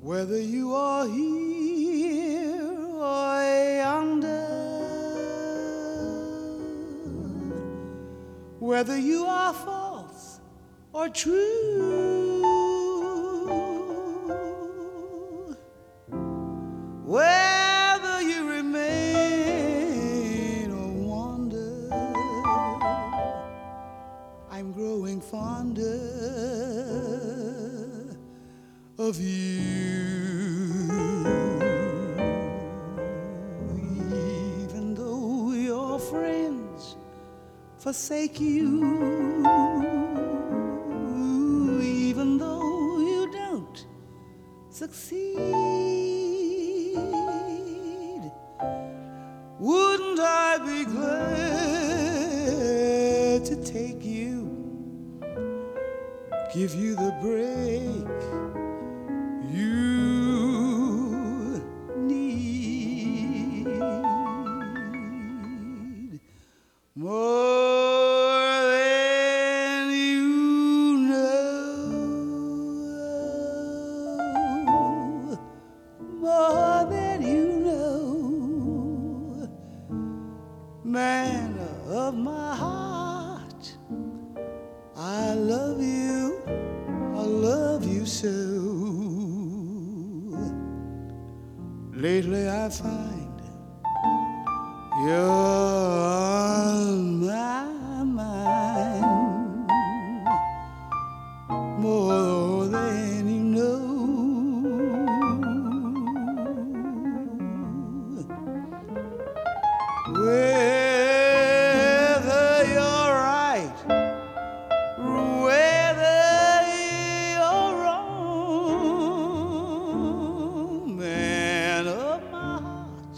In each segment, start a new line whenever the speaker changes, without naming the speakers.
Whether you are here or yonder, whether you are false or true, whether you remain or wander, I'm growing fonder of you. Even though your friends forsake you, even though you don't succeed, wouldn't I be glad to take you, give you the break you need more than you know, more than you know, man of my heart, I love you, I love you so. Lately I find you're on my mind more than you know. Whether you're right, whether you're wrong, man of my heart,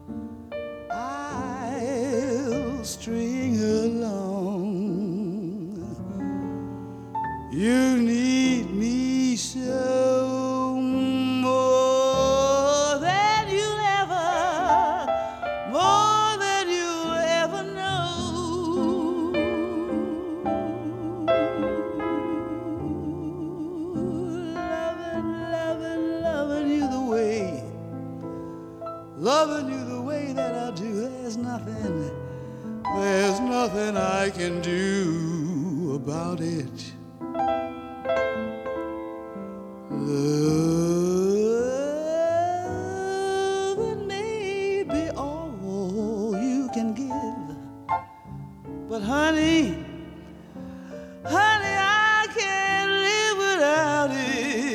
I'll string along. You need me so, more than you'll ever know. Loving you the way, loving you the way that I do. There's nothing I can do about it. Love may be all you can give, but honey, I can't live without it.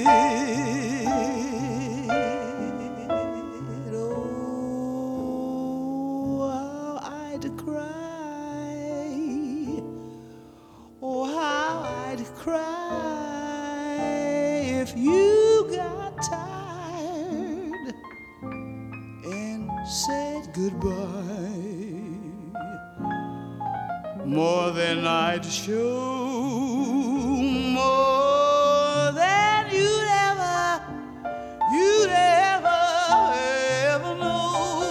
Oh, how I'd cry. Oh, how I'd cry if you got tired and said goodbye. More than I'd show, more than you'd ever know.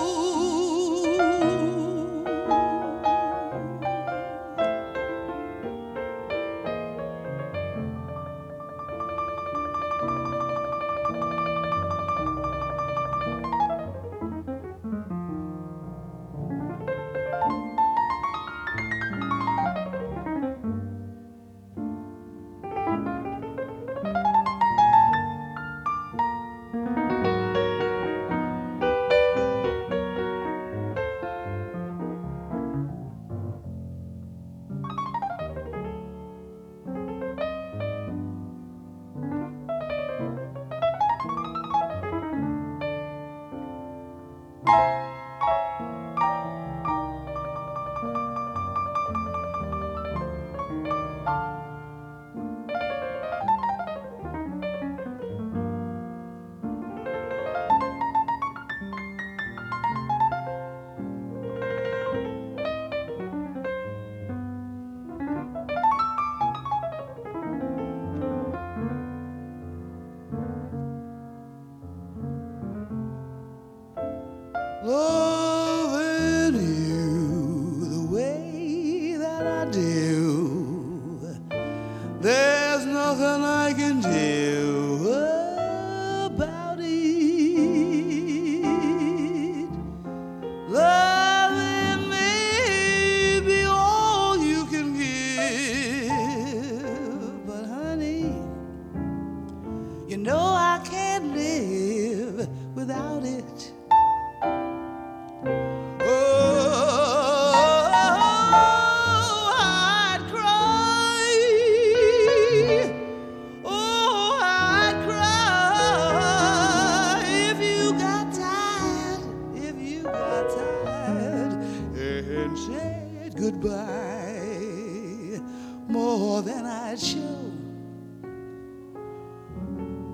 Loving you the way that I do, there's nothing I can do about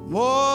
more